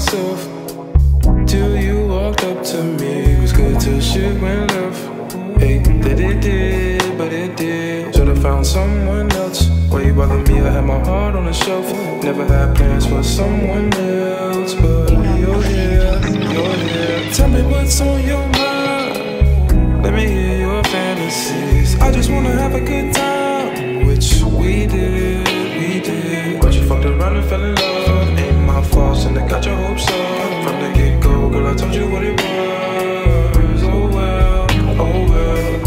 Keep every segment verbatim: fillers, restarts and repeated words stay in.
myself till you walked up to me. It was good till shit went left. Hey, that it did, but it did. Should've found someone else. Why you bother me? I had my heart on the shelf. Never had plans for someone else, but you're here, you're here. Tell me what's on your mind. Let me hear your fantasies. I just wanna have a good time, which we did, we did. But you fucked around and fell in love. Ain't my fault, and I got your hopes up from the get-go. Girl, I told you what it was. Oh well, oh well.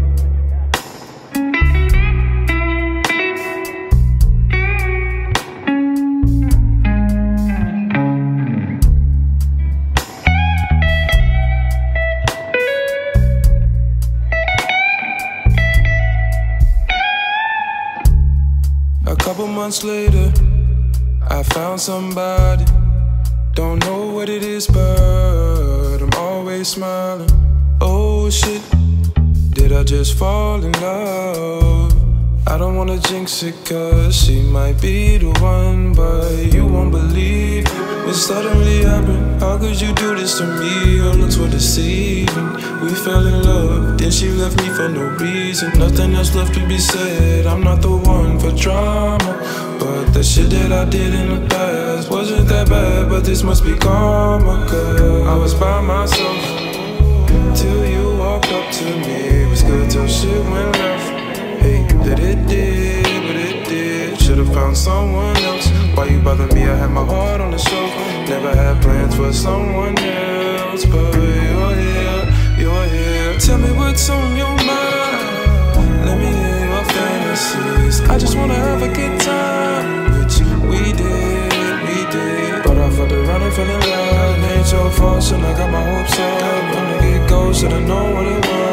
A couple months later, I found somebody. Don't know what it is, but I'm always smiling. Oh shit, did I just fall in love? I don't wanna jinx it, cause she might be the one, but you won't believe what suddenly happened. How could you do this to me? Your looks were deceiving. We fell in love, then she left me for no reason. Nothing else left to be said. I'm not the one for drama, but the shit that I did in the past wasn't that bad. But this must be karma, cause I was by myself till you walked up to me. It was good till shit went left. Hey, that it did, but it did. Should've found someone else. Why you bother me? I had my heart on the shelf. Never had plans for someone else, but you're here, you're here. Tell me what's on your mind. Let me hear your fantasies. I just wanna have a good time, which we did, we did. But I fucked around and fell in love. It ain't your fault, and I got my hopes up from the get-go. Should've known what it was.